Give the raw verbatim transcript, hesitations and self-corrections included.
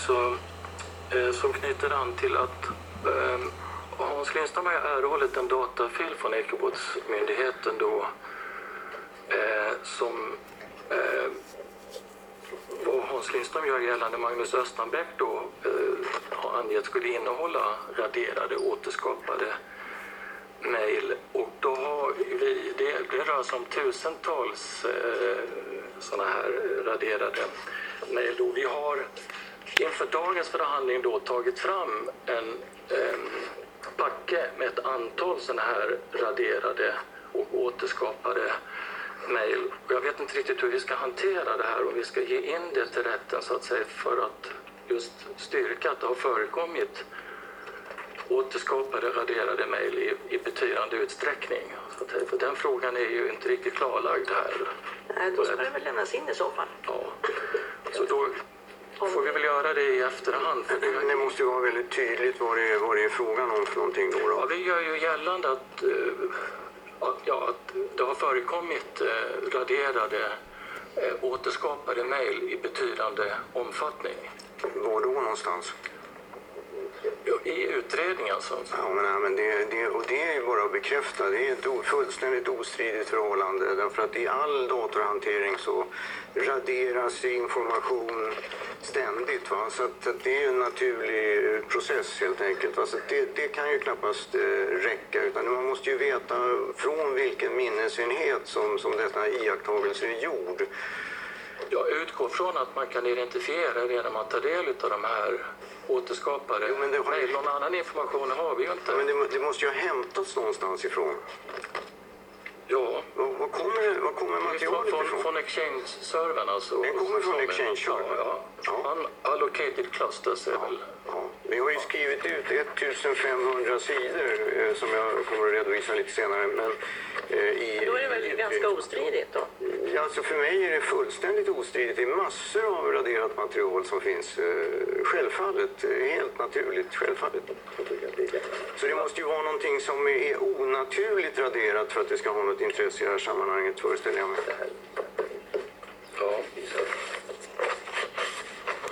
också eh, som knyter an till att eh, Hans Lindström har erhållit en datafil från Ekobrottsmyndigheten då eh, som eh, vad Hans Lindström gör gällande Magnus Östanbäck då eh, har angett skulle innehålla raderade, återskapade mejl. Och då har vi, det, det rör sig om tusentals eh, sådana här raderade mejl. Vi har inför dagens förhandling då tagit fram en eh, packe med ett antal sådana här raderade och återskapade mejl. Jag vet inte riktigt hur vi ska hantera det här, om vi ska ge in det till rätten så att säga för att just styrka att det har förekommit återskapade raderade mejl i, i betydande utsträckning. Så att, för den frågan är ju inte riktigt klarlagd här. Nej, då ska det väl lämnas in i så fall. Ja, så då får vi väl göra det i efterhand. För det, det måste ju vara väldigt tydligt vad det är, vad det är frågan om för någonting då. då. Ja, vi gör ju gällande att, att, ja, att det har förekommit raderade återskapade mejl i betydande omfattning. Var då någonstans? I utredningen alltså. Ja, men, ja, men det, det, och det är ju bara att bekräfta. Det är ett fullständigt ostridigt förhållande. Därför att i all datorhantering så raderas information ständigt. Va? Så att, att det är en naturlig process helt enkelt. Va? Så det, det kan ju knappast eh, räcka. Utan man måste ju veta från vilken minnesenhet som, som detta iakttagelse är gjord. Jag utgår från att man kan identifiera det när man tar del av de här återskapade jo, men det har... mejl. Någon annan information har vi ju inte. Men det, det måste ju ha hämtats någonstans ifrån. Ja. Vad, vad, kommer, vad kommer materialet från, ifrån? Från Exchange-servern alltså. Den kommer från Exchange-servern? Ja, ja. Allocated clusters är ja, väl... Ja. Vi har ju skrivit ut ettusenfemhundra sidor eh, som jag kommer att redovisa lite senare. Men, eh, i, då är det väl i, ganska ostridigt då? Ja, alltså för mig är det fullständigt ostridigt. Det är massor av raderat material som finns. Eh, självfallet, helt naturligt, självfallet. Så det måste ju vara någonting som är onaturligt raderat för att det ska ha något intresse i det här sammanhanget, föreställer jag mig.